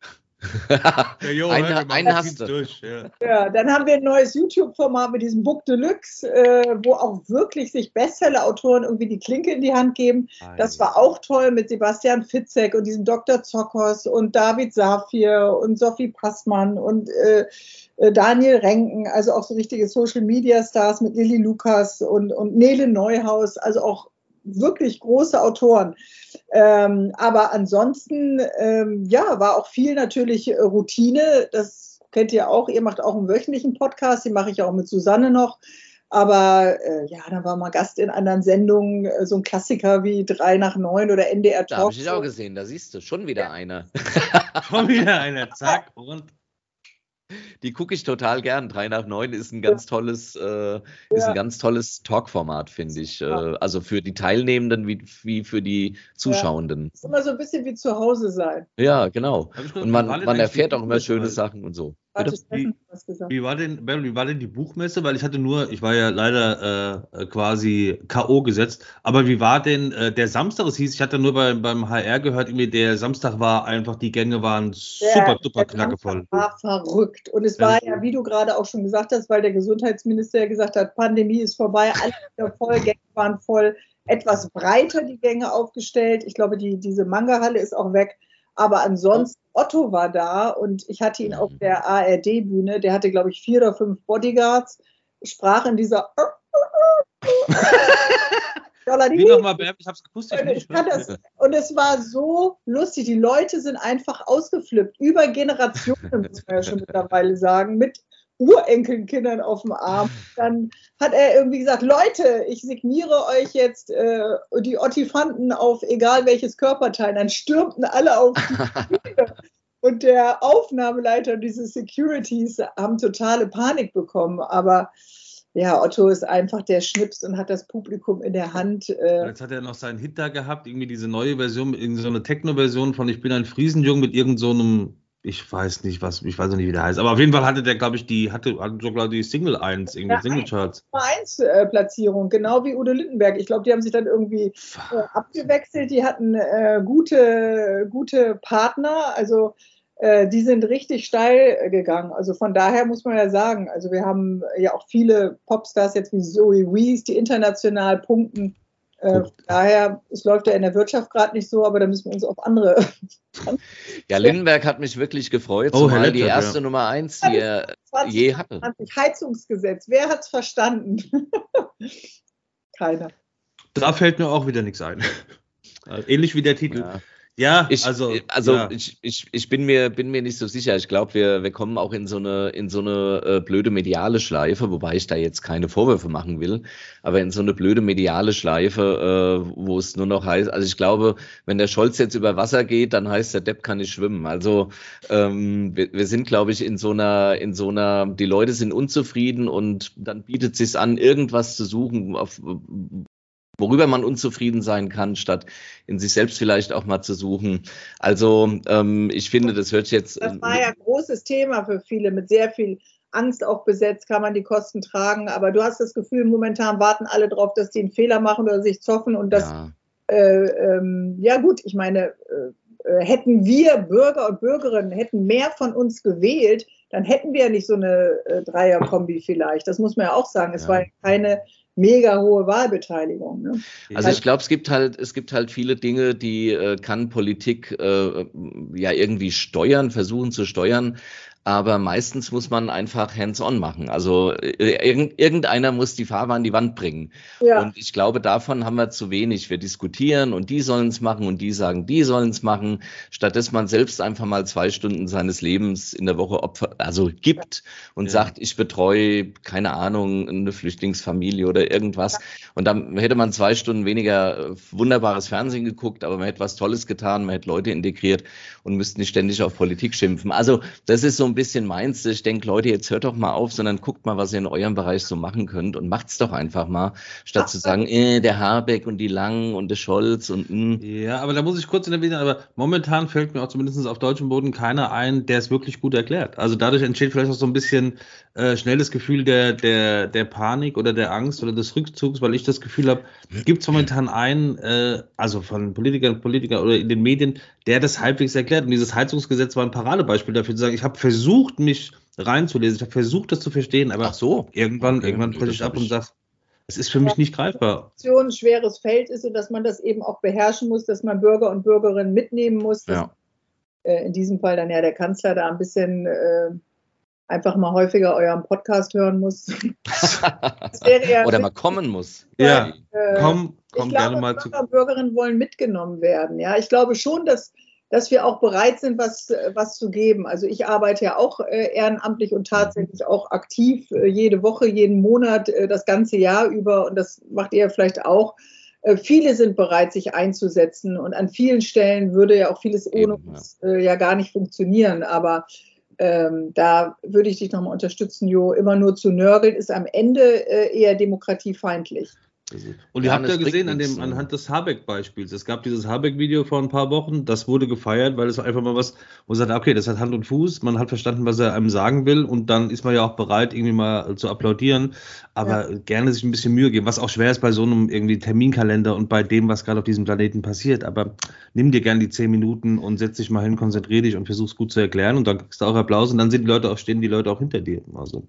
Ja, jo, Einen- hör, wir machen einen das hast jetzt du. durch. Ja. Ja, dann haben wir ein neues YouTube-Format mit diesem Book Deluxe, äh, wo auch wirklich sich Bestseller-Autoren irgendwie die Klinke in die Hand geben. Das war auch toll mit Sebastian Fitzek und diesem Doktor Zokos und David Safir und Sophie Passmann und äh, äh, Daniel Renken, also auch so richtige Social-Media-Stars mit Lilly Lukas und, und Nele Neuhaus, also auch wirklich große Autoren. Ähm, aber ansonsten, ähm, ja, war auch viel natürlich äh, Routine. Das kennt ihr auch. Ihr macht auch einen wöchentlichen Podcast. Den mache ich auch mit Susanne noch. Aber äh, ja, dann war mal Gast in anderen Sendungen, äh, so ein Klassiker wie drei nach neun oder N D R Da habe Talk. ich dich auch gesehen, da siehst du, schon wieder einer. Schon wieder einer, zack, und Die gucke ich total gern. drei nach neun ist ein ganz tolles, äh, ist Ja. ein ganz tolles Talkformat, finde ich. Äh, also für die Teilnehmenden wie, wie für die Zuschauenden. Ist immer so ein bisschen wie zu Hause sein. Ja, genau. Hab ich gehört, Und wie man, war denn man eigentlich erfährt die auch immer Buchmesse? schöne Weil- Sachen und so. Warte, Bitte? Steffen hat was gesagt. Wie war denn, Bärbel, wie war denn die Buchmesse? Weil ich hatte nur, ich war ja leider äh, quasi K O gesetzt, aber wie war denn äh, der Samstag? Es hieß, ich hatte nur bei, beim H R gehört, irgendwie der Samstag war einfach, die Gänge waren super, Der- super der knackevoll. Samstag war verrückt. Und es Ja. war ja, wie du gerade auch schon gesagt hast, weil der Gesundheitsminister ja gesagt hat, Pandemie ist vorbei, alle wieder voll, Gänge waren voll, etwas breiter die Gänge aufgestellt. Ich glaube, die, diese Manga-Halle ist auch weg. Aber ansonsten, Otto war da und ich hatte ihn Mhm. auf der A R D-Bühne. Der hatte, glaube ich, vier oder fünf Bodyguards, sprach in dieser Wie nochmal, Bärbel, ich hab's akustisch und, nicht ich kann gehört. das, und es war so lustig. Die Leute sind einfach ausgeflippt. Über Generationen, muss man ja schon mittlerweile sagen, mit Urenkelkindern auf dem Arm. Dann hat er irgendwie gesagt, Leute, ich signiere euch jetzt äh, die Ottifanten auf egal welches Körperteil. Dann stürmten alle auf die Bühne. Und der Aufnahmeleiter und diese Securities haben totale Panik bekommen. Aber ja, Otto ist einfach der Schnips und hat das Publikum in der Hand. Äh, Jetzt hat er noch seinen Hit da gehabt, irgendwie diese neue Version, irgendwie so eine Techno-Version von Ich bin ein Friesenjung mit irgend so einem, ich weiß nicht was, ich weiß noch nicht, wie der heißt, aber auf jeden Fall hatte der, glaube ich, die, hatte, hatte so, glaube ich, die Single eins, irgendwie Ja, Single-Charts. Nummer eins äh, Platzierung, genau wie Udo Lindenberg. Ich glaube, die haben sich dann irgendwie äh, abgewechselt. Die hatten äh, gute, gute Partner, also äh, die sind richtig steil äh, gegangen. Also von daher muss man ja sagen, also wir haben ja auch viele Popstars jetzt wie Zoe Wees, die international punkten. Äh, von daher, es läuft ja in der Wirtschaft gerade nicht so, aber da müssen wir uns auf andere. Ja, Lindenberg hat mich wirklich gefreut, Oh, Herr zumal die Lettert, erste ja. Nummer eins, die er je hatte. zwanzig Heizungsgesetz, wer hat es verstanden? Keiner. Da fällt mir auch wieder nichts ein. Also, ähnlich wie der Titel. Ja. Ja, Ich, also, also ja. ich, ich, ich bin mir, bin mir nicht so sicher. Ich glaube, wir, wir kommen auch in so eine, in so eine äh, blöde mediale Schleife, wobei ich da jetzt keine Vorwürfe machen will, aber in so eine blöde mediale Schleife, äh, wo es nur noch heißt, also ich glaube, wenn der Scholz jetzt über Wasser geht, dann heißt der Depp kann nicht schwimmen. Also ähm, wir, wir sind, glaube ich, in so einer, in so einer, die Leute sind unzufrieden und dann bietet es sich an, irgendwas zu suchen, auf worüber man unzufrieden sein kann, statt in sich selbst vielleicht auch mal zu suchen. Also ähm, ich finde, das hört sich jetzt... Das war ja ein großes Thema für viele, mit sehr viel Angst auch besetzt, kann man die Kosten tragen. Aber du hast das Gefühl, momentan warten alle drauf, dass die einen Fehler machen oder sich zoffen. Und das, ja, äh, ähm, ja gut, ich meine, äh, hätten wir Bürger und Bürgerinnen, hätten mehr von uns gewählt, dann hätten wir ja nicht so eine äh, Dreierkombi vielleicht. Das muss man ja auch sagen. Es ja. war keine mega hohe Wahlbeteiligung. Ne? Also ich glaube, es gibt halt, es gibt halt viele Dinge, die äh, kann Politik äh, ja irgendwie steuern, versuchen zu steuern. Aber meistens muss man einfach hands-on machen. Also irg irgendeiner muss die Farbe an die Wand bringen. Ja. Und ich glaube, davon haben wir zu wenig. Wir diskutieren und die sollen es machen und die sagen, die sollen es machen, statt dass man selbst einfach mal zwei Stunden seines Lebens in der Woche Opfer, also gibt und ja. sagt, ich betreue, keine Ahnung, eine Flüchtlingsfamilie oder irgendwas. Ja. Und dann hätte man zwei Stunden weniger wunderbares Fernsehen geguckt, aber man hätte was Tolles getan, man hätte Leute integriert und müsste nicht ständig auf Politik schimpfen. Also das ist so ein bisschen meins. Ich denke, Leute, jetzt hört doch mal auf, sondern guckt mal, was ihr in eurem Bereich so machen könnt und macht's doch einfach mal, statt Ach, zu sagen, äh, der Habeck und die Lang und der Scholz und mh. Ja, aber da muss ich kurz intervenieren, aber momentan fällt mir auch zumindest auf deutschem Boden keiner ein, der es wirklich gut erklärt. Also dadurch entsteht vielleicht auch so ein bisschen äh, schnell das Gefühl der, der, der Panik oder der Angst oder des Rückzugs, weil ich das Gefühl habe, gibt es momentan einen, äh, also von Politikern, Politikern oder in den Medien, der das halbwegs erklärt. Und dieses Heizungsgesetz war ein Paradebeispiel dafür, zu sagen, ich habe versucht, mich reinzulesen, ich habe versucht, das zu verstehen, aber Ach so. irgendwann, okay, irgendwann breche ich ab und sage, es ist für mich nicht greifbar. Ein schweres Feld ist und dass man das eben auch beherrschen muss, dass man Bürger und Bürgerinnen mitnehmen muss. Dass, ja. äh, in diesem Fall dann ja der Kanzler da ein bisschen äh, einfach mal häufiger euren Podcast hören muss. Das wäre ja oder mal kommen muss. Ja, äh, komm, komm ich gerne glaube, mal Bürger zu. und Bürgerinnen wollen mitgenommen werden. Ja, ich glaube schon, dass dass wir auch bereit sind, was, was zu geben. Also ich arbeite ja auch äh, ehrenamtlich und tatsächlich auch aktiv äh, jede Woche, jeden Monat, äh, das ganze Jahr über. Und das macht ihr vielleicht auch. Äh, viele sind bereit, sich einzusetzen. Und an vielen Stellen würde ja auch vieles ohne Eben, ja. uns äh, ja gar nicht funktionieren. Aber ähm, da würde ich dich nochmal unterstützen, Jo. Immer nur zu nörgeln ist am Ende äh, eher demokratiefeindlich. Und ihr ja, habt ja gesehen an dem, anhand des Habeck-Beispiels, es gab dieses Habeck-Video vor ein paar Wochen, das wurde gefeiert, weil es einfach mal was, wo man sagt, okay, das hat Hand und Fuß, man hat verstanden, was er einem sagen will und dann ist man ja auch bereit, irgendwie mal zu applaudieren, aber ja. gerne sich ein bisschen Mühe geben, was auch schwer ist bei so einem irgendwie Terminkalender und bei dem, was gerade auf diesem Planeten passiert, aber nimm dir gerne die zehn Minuten und setz dich mal hin, konzentrier dich und versuch's gut zu erklären und dann kriegst du auch Applaus und dann sind die Leute auch, stehen die Leute auch hinter dir, also.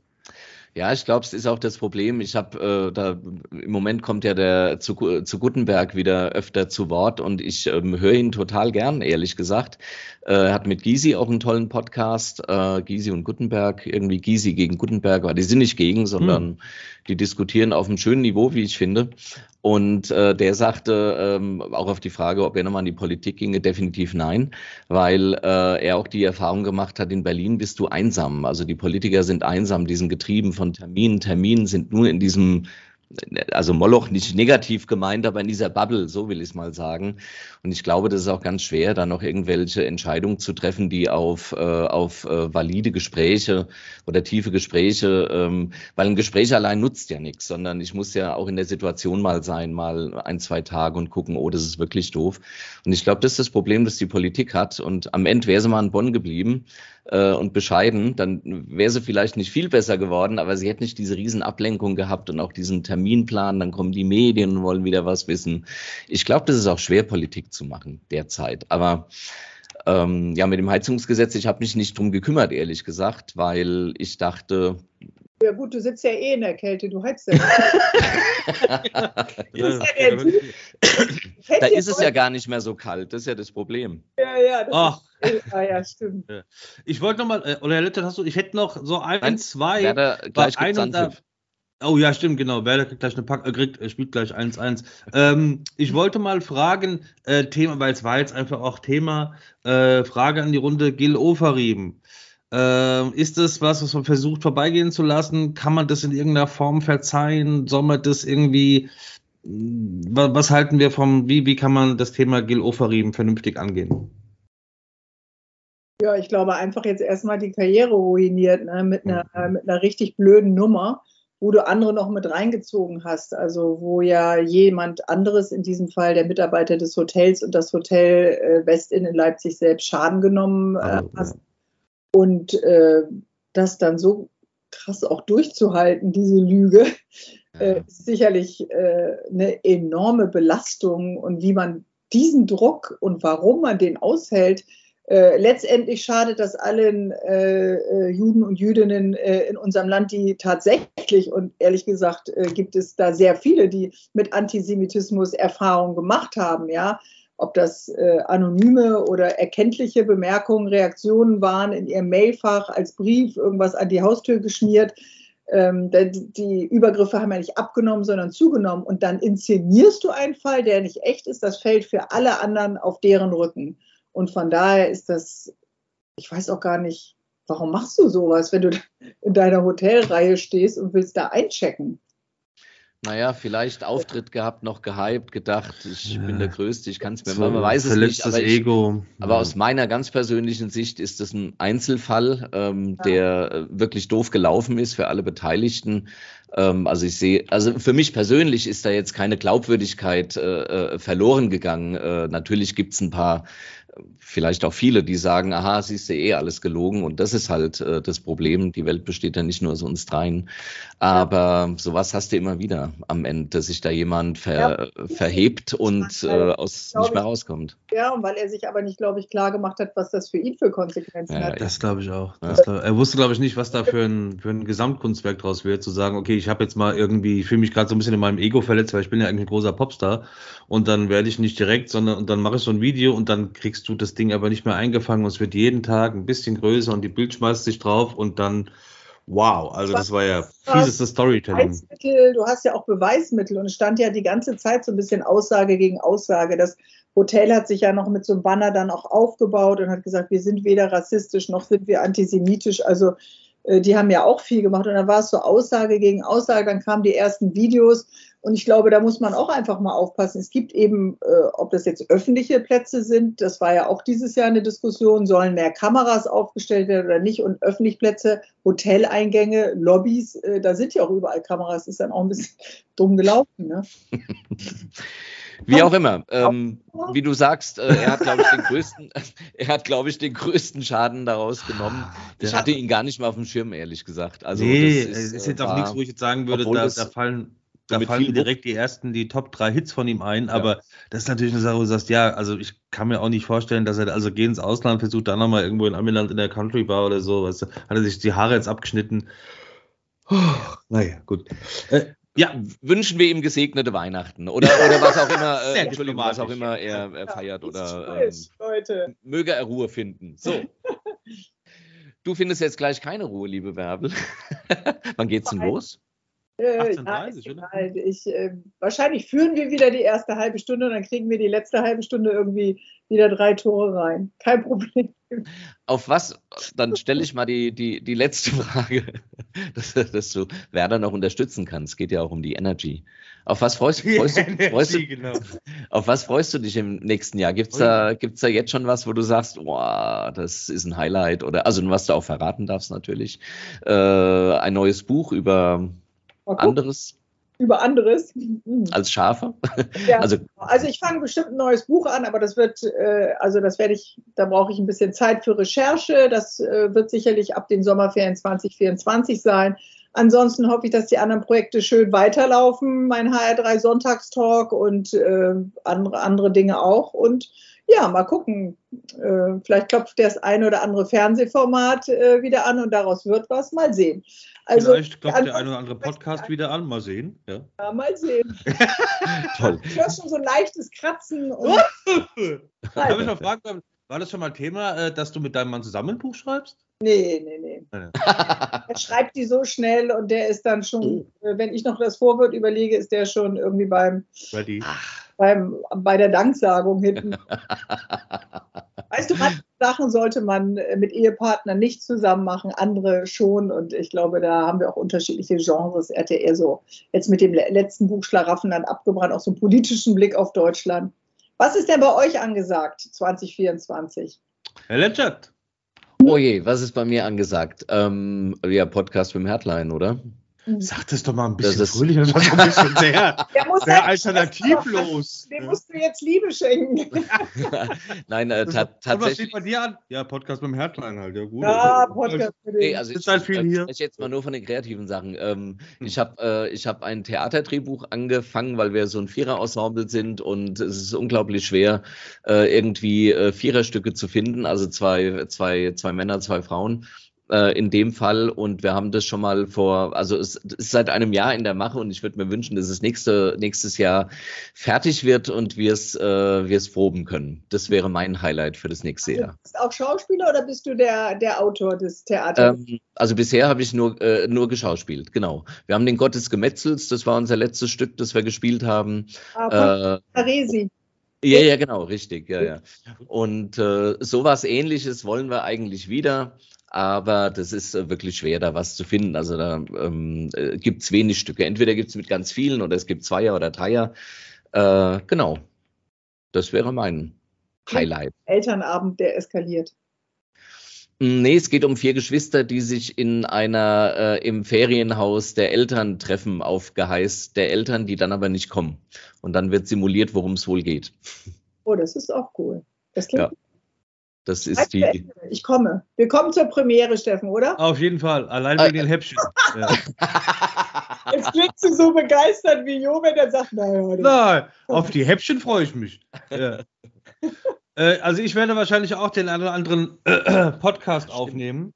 Ja, ich glaube, es ist auch das Problem. Ich habe äh, da im Moment kommt ja der zu, zu Guttenberg wieder öfter zu Wort und ich ähm, höre ihn total gern, ehrlich gesagt. Äh, er hat mit Gysi auch einen tollen Podcast, äh, Gysi und Guttenberg, irgendwie Gysi gegen Guttenberg, aber die sind nicht gegen, sondern hm. die diskutieren auf einem schönen Niveau, wie ich finde. Und äh, der sagte ähm, auch auf die Frage, ob er nochmal in die Politik ginge, definitiv nein, weil äh, er auch die Erfahrung gemacht hat, in Berlin bist du einsam. Also die Politiker sind einsam, die sind getrieben von Terminen. Terminen sind nur in diesem, also Moloch nicht negativ gemeint, aber in dieser Bubble, so will ich es mal sagen. Und ich glaube, das ist auch ganz schwer, da noch irgendwelche Entscheidungen zu treffen, die auf, äh, auf äh, valide Gespräche oder tiefe Gespräche, ähm, weil ein Gespräch allein nutzt ja nichts, sondern ich muss ja auch in der Situation mal sein, mal ein, zwei Tage und gucken, oh, das ist wirklich doof. Und ich glaube, das ist das Problem, das die Politik hat. Und am Ende wäre sie mal in Bonn geblieben äh, und bescheiden, dann wäre sie vielleicht nicht viel besser geworden, aber sie hätte nicht diese riesen Ablenkung gehabt und auch diesen Terminplan, dann kommen die Medien und wollen wieder was wissen. Ich glaube, das ist auch schwer, Politik zu machen derzeit. Aber ähm, ja, mit dem Heizungsgesetz, ich habe mich nicht drum gekümmert, ehrlich gesagt, weil ich dachte... Ja gut, du sitzt ja eh in der Kälte, du heizt ja. ja, ja da ist es ja gar nicht mehr so kalt, das ist ja das Problem. Ja, ja, das Ach. Ist, ah, ja, stimmt. Ich wollte noch mal, oder Herr Littert, hast du, ich hätte noch so ein, Nein, zwei... Werder, gleich gibt's Anpfiff. Oh ja, stimmt, genau. Werder kriegt gleich eine Pack, äh, kriegt, äh, spielt gleich eins eins. Ähm, ich wollte mal fragen, äh, Thema, weil es war jetzt einfach auch Thema, äh, Frage an die Runde, Gil Ofarim. Äh, ist das was, was man versucht vorbeigehen zu lassen? Kann man das in irgendeiner Form verzeihen? Soll man das irgendwie, was, was halten wir vom, wie, wie kann man das Thema Gil Ofarim vernünftig angehen? Ja, ich glaube einfach jetzt erstmal die Karriere ruiniert, ne, mit einer, mit einer richtig blöden Nummer. wo du andere noch mit reingezogen hast, also wo ja jemand anderes, in diesem Fall der Mitarbeiter des Hotels und das Hotel äh, Westin in Leipzig selbst Schaden genommen äh, Oh, hast. ja. Und äh, das dann so krass auch durchzuhalten, diese Lüge, äh, ist sicherlich äh, eine enorme Belastung. Und wie man diesen Druck und warum man den aushält, Äh, letztendlich schadet das allen äh, äh, Juden und Jüdinnen äh, in unserem Land, die tatsächlich, und ehrlich gesagt äh, gibt es da sehr viele, die mit Antisemitismus Erfahrungen gemacht haben, ja, ob das äh, anonyme oder erkenntliche Bemerkungen, Reaktionen waren in ihrem Mailfach als Brief, irgendwas an die Haustür geschmiert. Ähm, die, die Übergriffe haben ja nicht abgenommen, sondern zugenommen. Und dann inszenierst du einen Fall, der nicht echt ist, das fällt für alle anderen auf deren Rücken. Und von daher ist das, ich weiß auch gar nicht, warum machst du sowas, wenn du in deiner Hotelreihe stehst und willst da einchecken? Naja, vielleicht Auftritt gehabt, noch gehypt, gedacht, ich Ja. bin der Größte, ich kann es mir, So, man weiß es nicht. verletztes Aber, ich, Ego. aber Ja. aus meiner ganz persönlichen Sicht ist das ein Einzelfall, ähm, Ja. der äh, wirklich doof gelaufen ist für alle Beteiligten. Ähm, also ich sehe, also für mich persönlich ist da jetzt keine Glaubwürdigkeit äh, äh, verloren gegangen. Äh, natürlich gibt es ein paar, vielleicht auch viele, die sagen, aha, siehst du eh alles gelogen, und das ist halt äh, das Problem. Die Welt besteht ja nicht nur aus uns dreien, aber sowas hast du immer wieder am Ende, dass sich da jemand ver, Ja. verhebt und äh, aus Glaub nicht mehr ich. rauskommt. Ja, und weil er sich aber nicht, glaube ich, klar gemacht hat, was das für ihn für Konsequenzen Ja, hat. Das glaube ich auch. Ja. Das glaub, er wusste, glaube ich, nicht, was da für ein, für ein Gesamtkunstwerk draus wird, zu sagen, okay, ich habe jetzt mal irgendwie, ich fühle mich gerade so ein bisschen in meinem Ego verletzt, weil ich bin ja eigentlich ein großer Popstar, und dann werde ich nicht direkt, sondern und dann mache ich so ein Video und dann kriegst du das Ding aber nicht mehr eingefangen und es wird jeden Tag ein bisschen größer und die Bild schmeißt sich drauf und dann, wow, also das war ja fiesestes Storytelling. Beweismittel, du hast ja auch Beweismittel, und es stand ja die ganze Zeit so ein bisschen Aussage gegen Aussage. Das Hotel hat sich ja noch mit so einem Banner dann auch aufgebaut und hat gesagt, wir sind weder rassistisch noch sind wir antisemitisch. Also äh, die haben ja auch viel gemacht, und dann war es so Aussage gegen Aussage, dann kamen die ersten Videos, und ich glaube, da muss man auch einfach mal aufpassen. Es gibt eben, äh, ob das jetzt öffentliche Plätze sind, das war ja auch dieses Jahr eine Diskussion, sollen mehr Kameras aufgestellt werden oder nicht, und öffentliche Plätze, Hoteleingänge, Lobbys, äh, da sind ja auch überall Kameras, ist dann auch ein bisschen dumm gelaufen, ne? Wie auch immer, ähm, wie du sagst, äh, er hat, glaube ich, den größten, er hat, glaube ich, den größten Schaden daraus genommen. Ich hatte ihn gar nicht mehr auf dem Schirm, ehrlich gesagt. Also nee, das es ist, ist äh, jetzt auch war, nichts, wo ich jetzt sagen würde, obwohl da, das da fallen, da mit fallen viel mir direkt die ersten, die Top drei Hits von ihm ein, Ja. aber das ist natürlich eine Sache, wo du sagst, ja, also ich kann mir auch nicht vorstellen, dass er, also geh ins Ausland, versucht dann nochmal irgendwo in Amiland in der Country Bar oder so, weißt du, hat er sich die Haare jetzt abgeschnitten. Oh, naja, gut. Äh, ja, wünschen wir ihm gesegnete Weihnachten oder, oder was auch immer, äh, Sehr Entschuldigung, was auch diplomatisch. immer er, er feiert Ja, oder ähm, falsch, Leute. möge er Ruhe finden. So. Du findest jetzt gleich keine Ruhe, liebe Bärbel. Wann geht's denn los? Äh, achtzehn Uhr ja, dreißig, ist oder? egal. Ich, äh, wahrscheinlich führen wir wieder die erste halbe Stunde, und dann kriegen wir die letzte halbe Stunde irgendwie wieder drei Tore rein. Kein Problem. Auf was, dann stelle ich mal die, die, die letzte Frage, dass, dass du Werder noch unterstützen kannst. Es geht ja auch um die Energy. Auf was freust, freust, du, Energy, freust, du, genau. auf was freust du dich im nächsten Jahr? Gibt es da, gibt's da jetzt schon was, wo du sagst, boah, das ist ein Highlight? Oder, also was du auch verraten darfst natürlich. Äh, ein neues Buch über anderes? Über anderes. Mhm. Als Schafe? Ja. Also, Also ich fange bestimmt ein neues Buch an, aber das wird, äh, also das werde ich, da brauche ich ein bisschen Zeit für Recherche. Das äh, wird sicherlich ab den Sommerferien zwanzig vierundzwanzig sein. Ansonsten hoffe ich, dass die anderen Projekte schön weiterlaufen. Mein H R drei Sonntagstalk und äh, andere, andere Dinge auch. Und ja, mal gucken. Äh, vielleicht klopft das eine oder andere Fernsehformat äh, wieder an und daraus wird was. Mal sehen. Also, Vielleicht klopft der eine oder andere Podcast wieder an. Mal sehen. Ja. Ja, mal sehen. toll. Ich höre schon so ein leichtes Kratzen. Und Darf ich mal fragen, war das schon mal Thema, äh, dass du mit deinem Mann zusammen ein Buch schreibst? Nee, nee, nee. Ja. Er schreibt die so schnell, und der ist dann schon, äh, wenn ich noch das Vorwort überlege, ist der schon irgendwie beim, Ready. beim bei der Danksagung hinten. Weißt du, manche Sachen sollte man äh, mit Ehepartnern nicht zusammen machen, andere schon, und ich glaube, da haben wir auch unterschiedliche Genres. Er hatte eher so jetzt mit dem le- letzten Buch Schlaraffenland abgebrannt, auch so einen politischen Blick auf Deutschland. Was ist denn bei euch angesagt zwanzig vierundzwanzig? Herr Letschert. Oh je, was ist bei mir angesagt? Ähm, ja, Podcast mit dem Herdlein, oder? Sag das doch mal ein bisschen Das ist- fröhlicher, das war so ein bisschen sehr, Der muss sehr sein- alternativlos. Dem musst du jetzt Liebe schenken. Nein, äh, ta Und was tatsächlich. steht bei dir an? Ja, Podcast mit dem Herzlein halt, ja gut. Ja, Podcast mit Nee, dem. also Sitzt ich, halt viel ich hier. spreche jetzt mal nur von den kreativen Sachen. Ähm, Hm. Ich habe äh, ich hab ein Theaterdrehbuch angefangen, weil wir so ein Vierer-Ensemble sind und es ist unglaublich schwer, äh, irgendwie äh, Viererstücke zu finden, also zwei, zwei, zwei Männer, zwei Frauen. Äh, in dem Fall, und wir haben das schon mal vor, also es ist seit einem Jahr in der Mache und ich würde mir wünschen, dass es nächste, nächstes Jahr fertig wird und wir es äh, wir es proben können. Das wäre mein Highlight für das nächste Also, Jahr. bist du auch Schauspieler oder bist du der, der Autor des Theaters? Ähm, also bisher habe ich nur, äh, nur geschauspielt, genau. Wir haben den Gott des Gemetzels, das war unser letztes Stück, das wir gespielt haben. Ah, von Äh, Paresi. ja, ja, genau, richtig, ja, ja. Und äh, sowas Ähnliches wollen wir eigentlich wieder, aber das ist äh, wirklich schwer, da was zu finden. Also da ähm, äh, gibt es wenig Stücke. Entweder gibt es mit ganz vielen oder es gibt Zweier oder Dreier. Äh, genau, das wäre mein Highlight. Elternabend, der eskaliert. Nee, es geht um vier Geschwister, die sich in einer äh, im Ferienhaus der Eltern treffen auf Geheiß der Eltern, die dann aber nicht kommen. Und dann wird simuliert, worum es wohl geht. Oh, das ist auch cool. Das klingt Ja. Das ist die. Ich komme. Wir kommen zur Premiere, Steffen, oder? Auf jeden Fall, allein Äh, wegen den Häppchen. Ja. Jetzt klingst du so begeistert wie Jo, wenn er sagt, naja, das- Nein, auf die Häppchen freue ich mich. Ja. Äh, also ich werde wahrscheinlich auch den einen oder anderen äh, Podcast aufnehmen.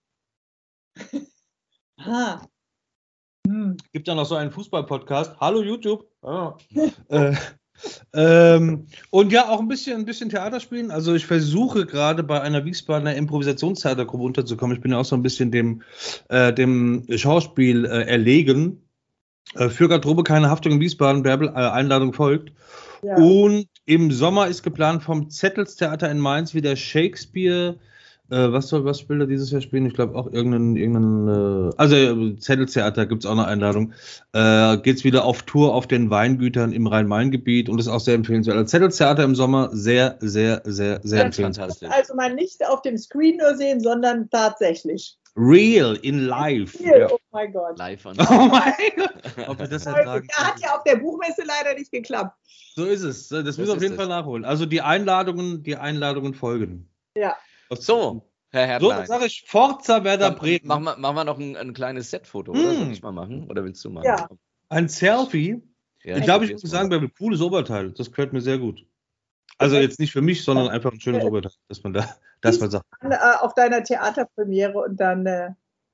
Ah. Hm. Gibt ja noch so einen Fußball-Podcast. Hallo YouTube. Ah. äh, ähm, und ja, auch ein bisschen, ein bisschen Theater spielen. Also ich versuche gerade bei einer Wiesbadener Improvisationstheatergruppe unterzukommen. Ich bin ja auch so ein bisschen dem, äh, dem Schauspiel äh, erlegen. Äh, für Garderobe keine Haftung in Wiesbaden. Bärbel, äh, Einladung folgt. Ja. Und im Sommer ist geplant vom Zettelstheater in Mainz wieder Shakespeare. Äh, was soll was will er dieses Jahr spielen? Ich glaube auch irgendeinen, irgendeinen äh, also äh, Zettelstheater gibt es auch eine Einladung. Äh, Geht es wieder auf Tour auf den Weingütern im Rhein-Main-Gebiet und ist auch sehr empfehlenswert. Also Zettelstheater im Sommer sehr, sehr, sehr, sehr Ja, empfehlenswert. Fantastisch. Also mal nicht auf dem Screen nur sehen, sondern tatsächlich. Real in live. Hier, Ja. oh mein Gott. Live an. Oh mein Gott. Ob wir das ertragen Der hat ja auf der Buchmesse leider nicht geklappt. So ist es. Das müssen wir auf ist jeden es. Fall nachholen. Also die Einladungen, die Einladungen folgen. Ja. So, Herr So, Herrlein. sage ich Forza Werder Dann Bremen. Machen wir, machen wir noch ein, ein kleines Setfoto, oder? Mm. Soll ich mal machen? Oder willst du machen? Ja. Ein Selfie. Ja, ich glaube, ich probier's muss mal. sagen, wir haben ein cooles Oberteil. Das gefällt mir sehr gut. Also jetzt nicht für mich, sondern einfach ein schönes Oberteil, dass man da, dass man sagt, Dann, äh, auf deiner Theaterpremiere und dann äh,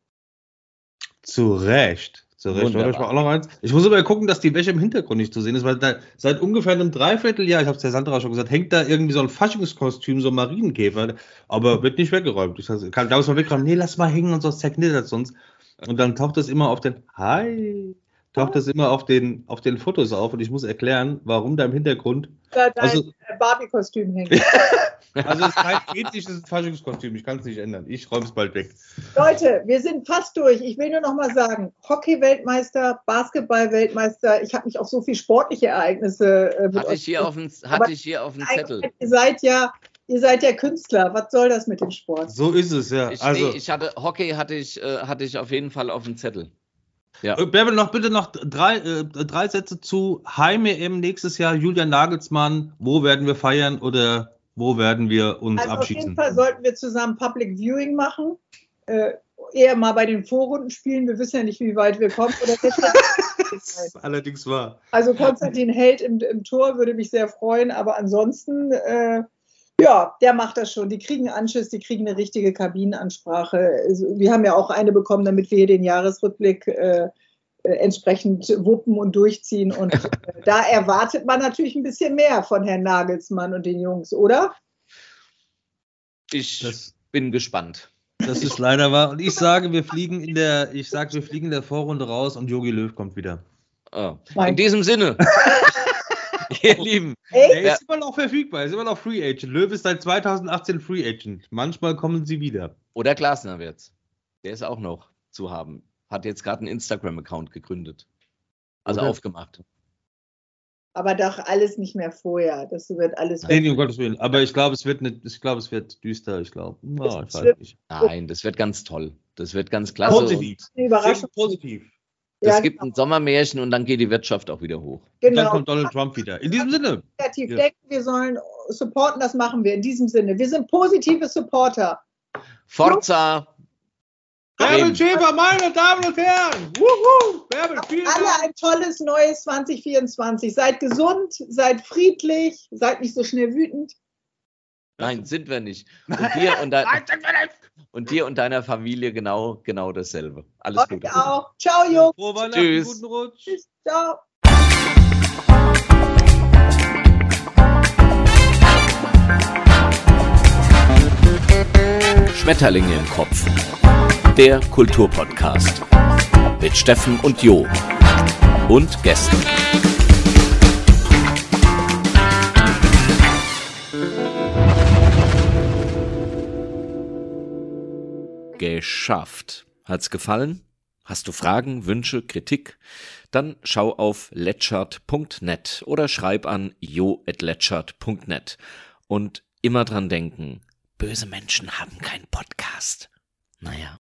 zu Recht. Zu Recht. Wunderbar. Warte, ich, mal auch noch eins. Ich muss aber gucken, dass die Wäsche im Hintergrund nicht zu sehen ist, weil da seit ungefähr einem Dreivierteljahr, ich habe es der Sandra schon gesagt, hängt da irgendwie so ein Faschingskostüm, so ein Marienkäfer, aber wird nicht weggeräumt. Ich sag, kann da mal wegräumen, nee, lass mal hängen und sonst zerknittert sonst. Und dann taucht das immer auf den, hi, taucht das immer auf den, auf den Fotos auf und ich muss erklären, warum da im Hintergrund, da dein also, äh, Barbie-Kostüm hängt. also es ist kein ethisches Faschingskostüm, ich kann es nicht ändern. Ich räume es bald weg. Leute, wir sind fast durch. Ich will nur noch mal sagen, Hockey-Weltmeister, Basketball-Weltmeister, ich habe mich auf so viele sportliche Ereignisse äh, mit Hatte euch ich hier auf dem, Aber hatte ich hier auf dem Zettel. Ihr seid ja, ihr seid ja Künstler. Was soll das mit dem Sport? So ist es, ja. Ich, Also, nee, ich hatte, Hockey hatte ich, äh, hatte ich auf jeden Fall auf dem Zettel. Ja. Äh, Bärbel, noch bitte noch drei, äh, drei Sätze zu Heim-E M nächstes Jahr. Julian Nagelsmann, wo werden wir feiern oder wo werden wir uns Also auf jeden abschießen? Fall sollten wir zusammen Public Viewing machen. Äh, eher mal bei den Vorrunden spielen. Wir wissen ja nicht, wie weit wir kommen. Oder Das ist allerdings wahr. also Konstantin Held im, im Tor würde mich sehr freuen. Aber ansonsten, äh, ja, der macht das schon. Die kriegen Anschiss, die kriegen eine richtige Kabinenansprache. Also, wir haben ja auch eine bekommen, damit wir hier den Jahresrückblick äh, äh, entsprechend wuppen und durchziehen. Und äh, da erwartet man natürlich ein bisschen mehr von Herrn Nagelsmann und den Jungs, oder? Ich Das, bin gespannt. das ist leider wahr. Und ich sage, wir fliegen in der, ich sage, wir fliegen in der Vorrunde raus und Jogi Löw kommt wieder. Ah. Mein- In diesem Sinne, ihr Lieben, Ey, Er ist immer noch verfügbar, er ist immer noch Free Agent. Löw ist seit zweitausendachtzehn Free Agent. Manchmal kommen sie wieder. oder Glasner wird's. Der ist auch noch zu haben. Hat jetzt gerade einen Instagram-Account gegründet. Also Okay. aufgemacht. aber doch alles nicht mehr vorher. Das wird alles Nee, nee, um Gottes Willen. Aber ich glaube, es wird nicht, ich glaube, es wird düster. Ich glaube, na, ich weiß nicht. Nein, das wird ganz toll. Das wird ganz klasse. Positiv. eine Überraschung. Sehr positiv. Es Ja, gibt ein Sommermärchen und dann geht die Wirtschaft auch wieder hoch. Und dann genau. kommt Donald Trump wieder. In diesem Sinne. Kreativ Ja. denken, wir sollen supporten, das machen wir in diesem Sinne. Wir sind positive Supporter. Forza! Bärbel Bremen. Schäfer, meine Damen und Herren. Wuhu. Bärbel, vielen Alle Dank. ein tolles neues zwanzig vierundzwanzig. Seid gesund, seid friedlich, seid nicht so schnell wütend. Nein, sind wir nicht. Und dir und, dein, und dir und deiner Familie genau, genau dasselbe. Alles Euch Gute. auch. Ciao, Jungs. Frohe Weihnachten, Tschüss. guten Rutsch. Tschüss. Ciao. Schmetterlinge im Kopf. Der Kulturpodcast. Mit Steffen und Jo. Und Gästen. Geschafft. Hat's gefallen? Hast du Fragen, Wünsche, Kritik? Dann schau auf letschert punkt net oder schreib an jo at letschert punkt net. Und immer dran denken, böse Menschen haben keinen Podcast. Naja.